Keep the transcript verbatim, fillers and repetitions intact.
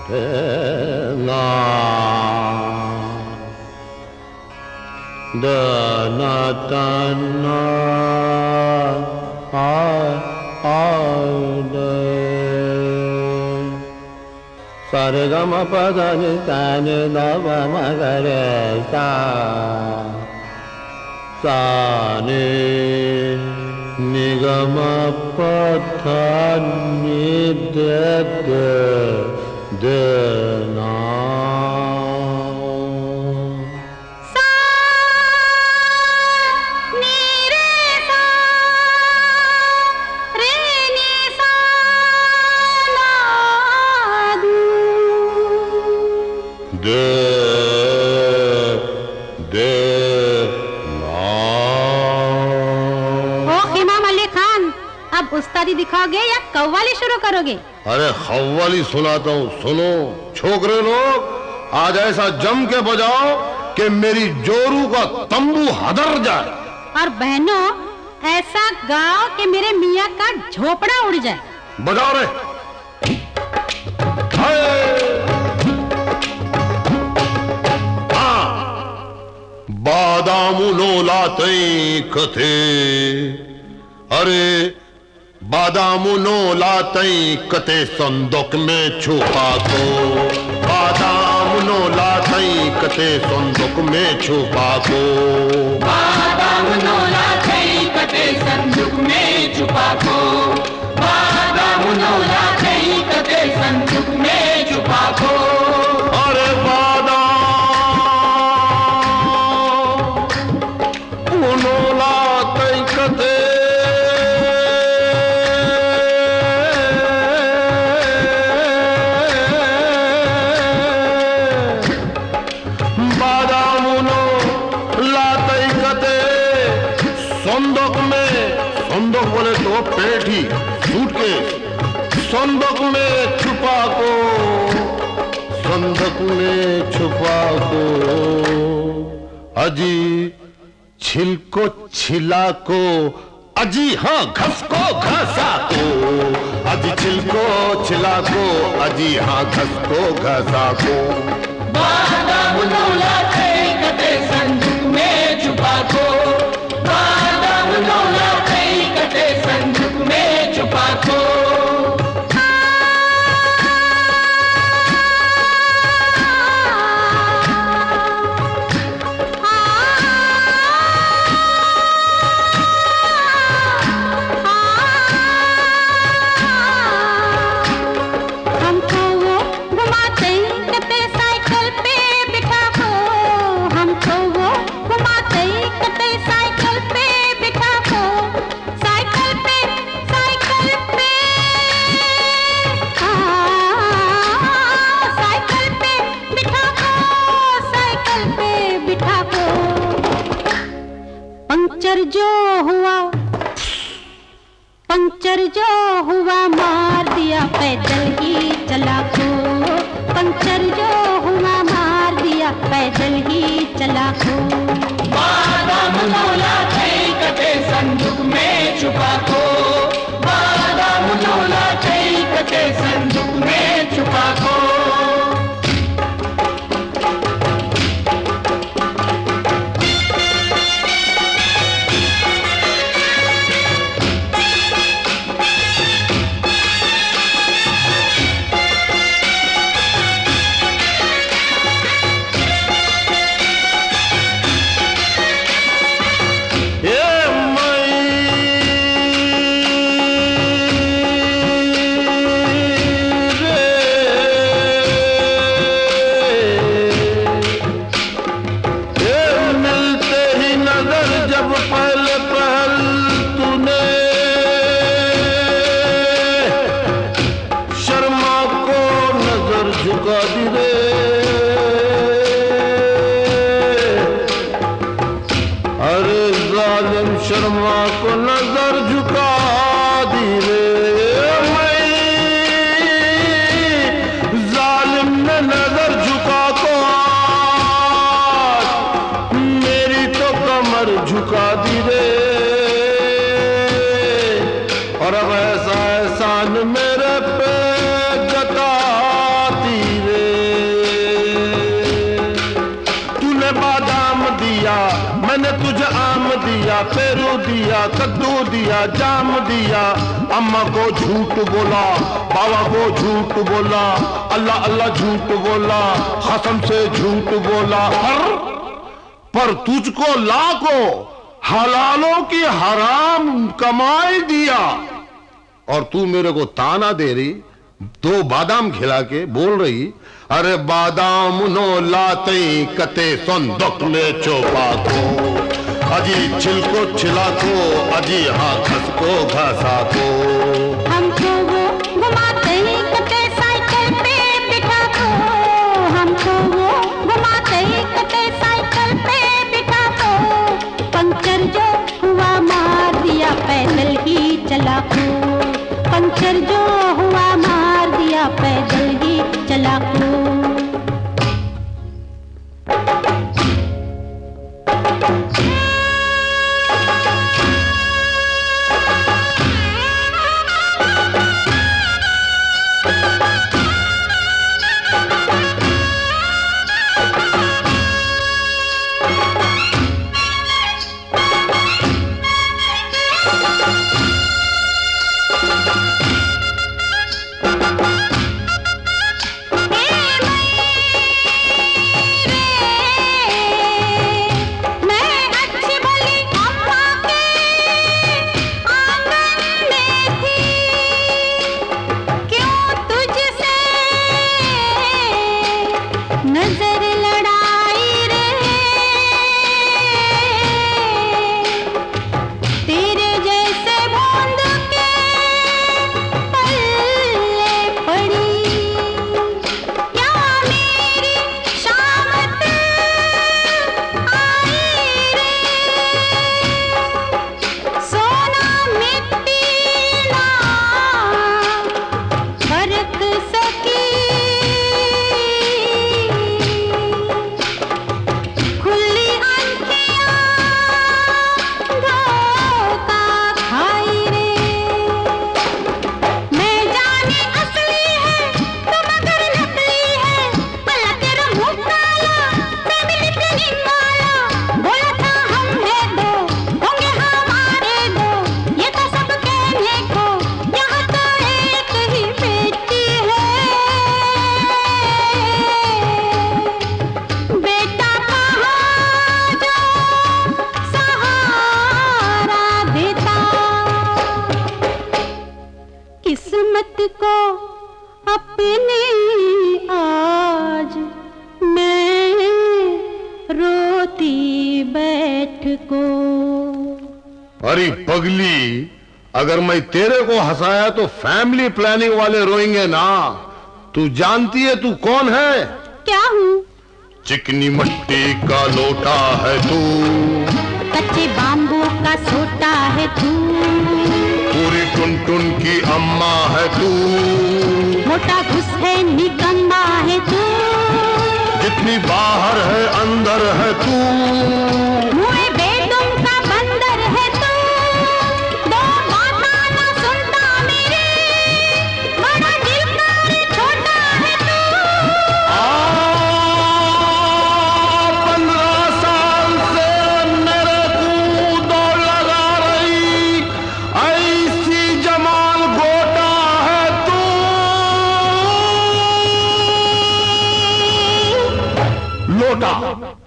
na da na ta na a a da sa re ga ma pa da ni sa ni da pa ma ga re sa sa ni ni ga ma pa tha ni da da da na सा नी रे सा रे नी सा ना दू de de na ओ इमाम अली खान, अब उस्तादी दिखाओगे या कव्वाली शुरू करोगे? अरे खव्वाली सुनाता हूँ, सुनो छोकरे लोग, आज ऐसा जम के बजाओ कि मेरी जोरू का तंबू हदर जाए। और बहनों, ऐसा गाओ कि मेरे मियाँ का झोपड़ा उड़ जाए। बजाओ रे। हाँ, बादाम लाते कथे, अरे बादाम लाते कते संदूक में छुपा को, बादाम लाते कते संदूक में छुपा को, बादाम लाते कते संदूक में छुपा को, बादाम लाते कते संदूक में छुपा को। अरे बादाम लाते कते संदूक में, संदूक बोले तो पेटी सूटकेस, संदूक में छुपा को, संदूक में छुपा को, अजी छिलको छिला को, अजी हाँ घस को घसा को, अजी छिलको छिला को, अजी हाँ घस को घसा को, बादाम लाते कते संदूक में छुपा को, बादाम लाते कते संदूक में छुपा को। हमको वो घुमाते कते साइकिल पे बिठा को, हमको वो घुमाते कते साइकिल पे बिठा को, साइकिल पे साइकिल पे हाँ, साइकिल पे बिठा को, साइकिल पे बिठा को, पंक्चर जो हुआ, पंक्चर जो हुआ मार दिया पैदल ही चला को, पंक्चर जो हुआ मार दिया पैदल ही चला को, बादाम लाते कते संदूक में छुपा को, बादाम लाते कते संदूक में छुपा को। शर्मा को नजर झुका दी रे, जालिम ने नजर झुका को मेरी तो कमर झुका दी रे, और अब ऐसा एहसान मेरे पे जताती दिया, कद्दू दिया, जाम दिया। अम्मा को झूठ बोला, बाबा को झूठ बोला, अल्लाह अल्लाह झूठ बोला, कसम से झूठ बोला। पर पर तुझको लाखों हलालों की हराम कमाई दिया और तू मेरे को ताना दे रही, दो बादाम खिला के बोल रही, अरे बादाम नो लाते कते संदुक में चोपा को, अजी छिलको छिला को, अजी हाँ घस को घसा को। हमको वो घुमाते कटे साइकिल पे बिठा को, हमको वो घुमाते कटे साइकिल पे बिठा को। पंक्चर जो हुआ मार दिया पैदल ही चला को, पंक्चर जो हुआ मार दिया पैदल ही चला को। किस्मत को अपने आज मैं रोती बैठ को। अरे पगली, अगर मैं तेरे को हंसाया तो फैमिली प्लानिंग वाले रोएंगे ना। तू जानती है तू कौन है? क्या हूँ? चिकनी मिट्टी का लोटा है तू, कच्चे बाम्बू का सोटा है तू, पूरी टुन-टुन की अम्मा है तू, मोटा घुस है निकम्मा है तू, जितनी बाहर है अंदर है तू, मुँह बेदम का बंदर है तू, दो बातें ना सुनता मेरे, बड़ा दिल का छोटा है तू। पंद्रह साल से मेरे को दौड़ लगा रही, ऐसी जमाल गोटा है तू। लोटा